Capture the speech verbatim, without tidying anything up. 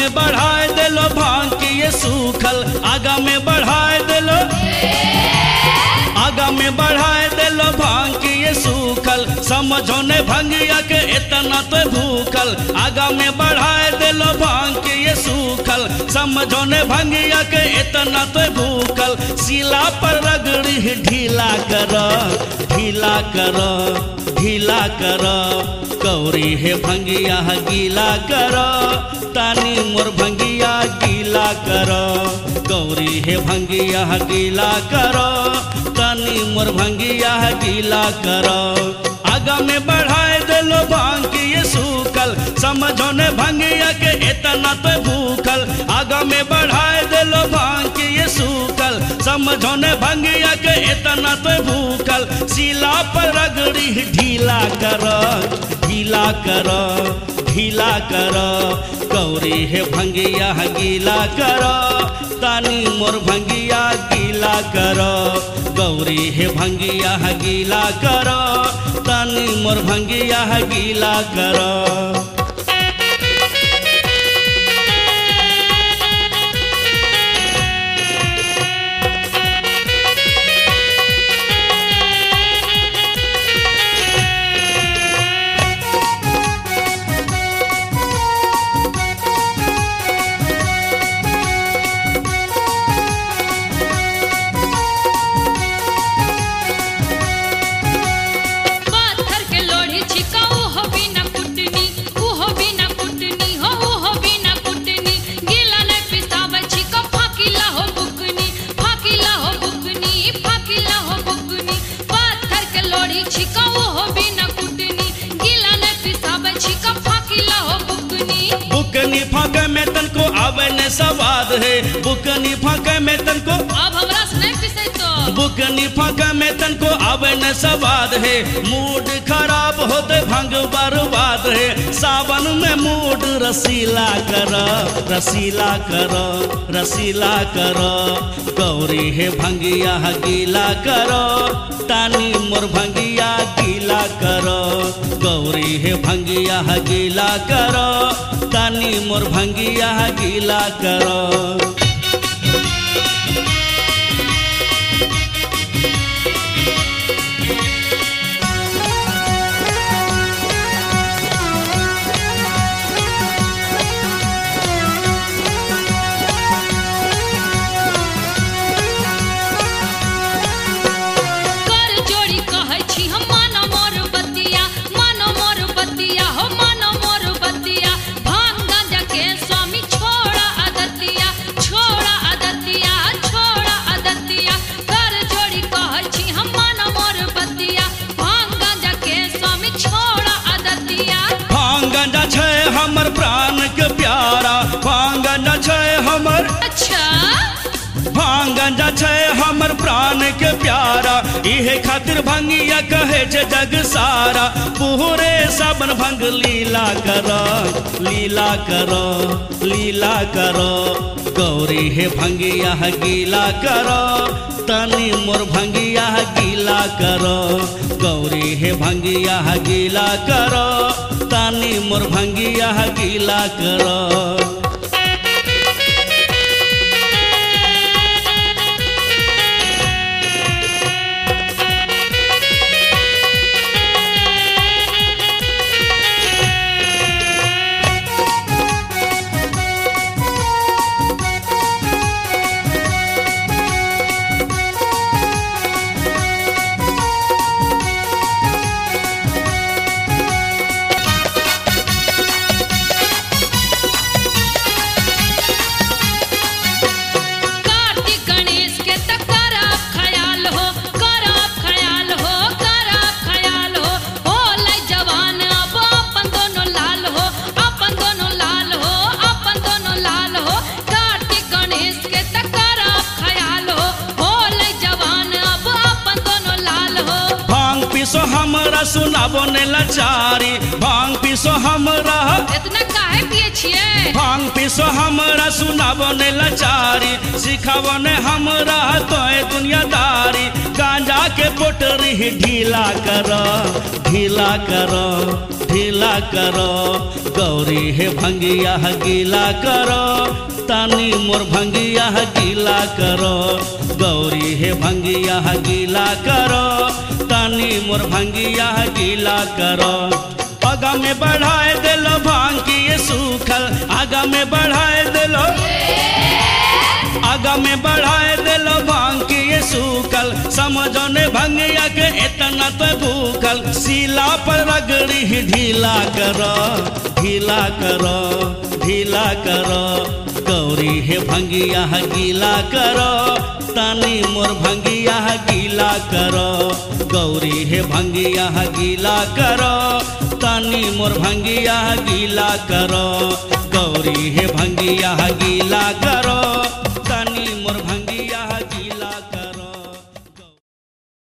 में बढ़ाए दिलो भांग के ये सूखल, आगा में बढ़ाए दिलो, आगा में बढ़ाए दिलो भांग के ये सूखल, समझो ने भंगिया के इतना तो भूखल। आगा में बढ़ाए दिलो भांग के ये सूखल, समझो ने भंगिया के इतना तो भूखल। सिला पर रगड़ी ढीला करो, ढीला करो, ढीला करो, गौरी है भंगिया गीला करो, तानी मोर भंगिया गीला करो, गौरी है भंगिया गीला करो, तानी मोर भंगिया गीला करो। आगा में बढ़ाए दिलो भांग के ये सूखल, समझो ने भंगिया के इतना तो भूखल। आगा में बढ़ाए दिलो भांग के ये सूखल, समझो ने भंगिया के इतना तो भूखल। सिला पर रगड़ी ढीला करो, ढीला करो, ढीला करो, गौरी है भंगिया गीला करो, तानी मोर भंगिया गीला करो, गौरी है भंगिया गीला करो, तानी मोर भंगिया गीला करो। बुकनी फाके में तनको आवे ने सवाद है, बुकनी फाके में तनको अब हमरा से नहीं पिसे तो बुकनी फाके में तनको आवे ने सवाद है। मूड खराब होते भंग बर्बाद है, सावन में मूड रसीला करो, रसीला करो, रसीला करो, गौरी है भंगिया गीला करो, तानी मोर भंगिया गीला करो, गौरी है भंगिया गीला करो, तानी मोर भंगिया गीला करो। हमर प्राण के प्यारा भांगना छै हमर, अच्छा भांगना छै हमर प्राण के प्यारा, इहे खातिर भंगिया कहे छै जग सारा। पूरे सावन भंग लीला करो, लीला करो, लीला करो, गौरी है भंगिया गीला करो, तानी मोर भंगिया गीला करो, गौरी है भंगिया गीला करो, तानी मोर भंगिया गीला करो। ने लाचारी भांग पीसो हमरा इतना काहे पिए छिए भांग पीसो हमरा सुनाबो ने लाचारी सिखाबो ने हमरा तोय दुनियादारी गांजा के पोटरी ढीला करो ढीला करो ढीला करो गौरी हे भंगिया गीला करो तानी मोर भंगिया गीला करो गौरी हे भंगिया गीला करो तानी मोर भंगिया गीला करो आगा में बढ़ाए दिलो भांग की ये सूखल आगा में बढ़ाए दिलो आगा में बढ़ाए दिलो भांग की ये सूखल समझो ने भंगिया के इतना तो भूखल सीला पर रगड़ी ढीला करो ढीला करो ढीला करो गौरी हे भंगिया गीला करो तानी मोर भंगिया गीला करो गौरी हे भंगिया गीला करो तानी मोर भंगिया गीला करो गौरी हे भंगिया गीला करो